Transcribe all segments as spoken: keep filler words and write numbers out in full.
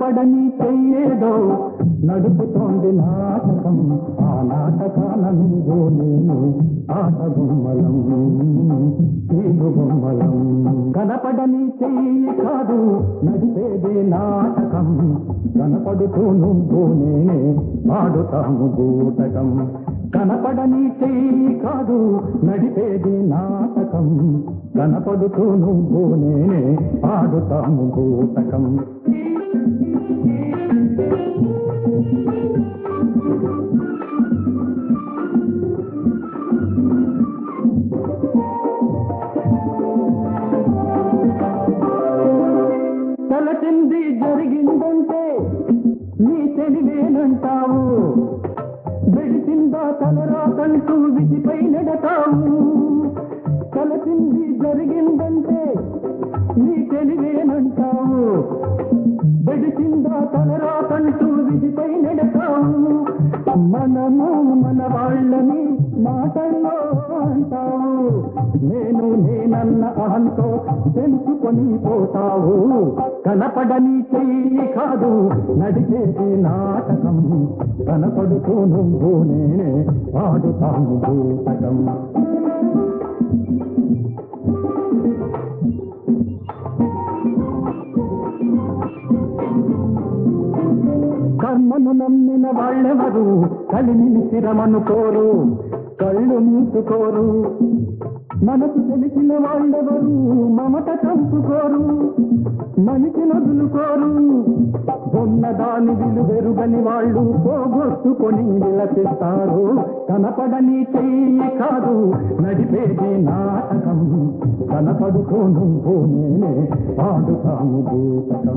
కనపడని చెయ్యేదో నడుపుతోంది నాటకం. ఆ నాటకాన నువ్వు నేను ఆట బొమ్మలం, తీరు బొమ్మలం. కనపడని చెయ్యి కాదు నడిపేదే నాటకం. కనపడుతూ నువ్వు నేనే ఆడుతాము బూటకం. కనపడని చెయ్యి కాదు నడిపేది నాటకం. కనపడుతూ నువ్వు నేనే ఆడుతాము బూటకం. తలచింది జరిగిందంటే నీ తెలివేనంటావు. వెడిసిందా తలరాకంటూ విధిపై నెడతావు. తలచింది జరిగిందంటే నీ తెలివేనంటావు. వెడిసిందా తలరాకంటూ విధిపై నెడతావు. మనము మన వాళ్ళని మాటల్లో అంటావు. నేను నేనన్న అహంతో తెలుసుకొని పోతావు. కనపడని చెయ్యి కాదు నడిచేది నాటకం. కనపడుతూ నువ్వు నేనే ఆడుతాము బూటకం. కర్మను నమ్మిన వాళ్ళెవరు కలిమిని స్థిరమనుకోరు, కళ్ళు మూసుకోరు. మనకు తెలిసిన వాళ్ళెవరు మమత చంపుకోరు, మనిషి నదులుకోరు. ఉన్నదాని విలువెరుగని వాళ్ళు పోగొట్టుకొని విలపిస్తారు. కనపడని చెయ్యి కాదు నడిపేది నాటకం. కనపడుతూ నువ్వు నేనే ఆడుతాము బూటకం.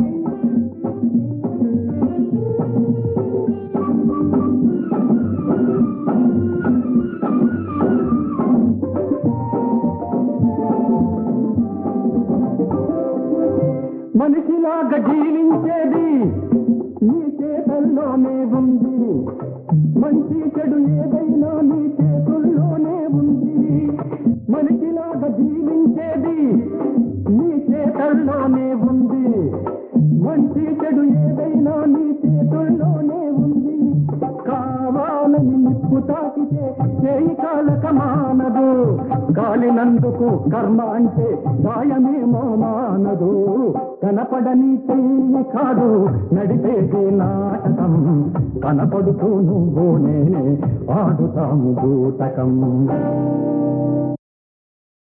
మనిషిలాగా జీవించేది నీ చేతల్లోనే ఉంది. మంచి చెడు ఏదైనా నీ చేతుల్లోనే ఉంది. మనిషిలాగా జీవించేది నీ చేతల్లోనే ఉంది. మంచి చెడు ఏదైనా నీ చేతుల్లోనే ఉంది. కావాలని నిప్పు తాకితే చేయి కాలక మానదు. కాలినందుకు కర్మ అంటే గాయమేమో మానదు. కనపడని చెయ్యి కాదు నడిపేది నాటకం. కనపడుతూ నువ్వు నేనే ఆడుతాము బూటకం.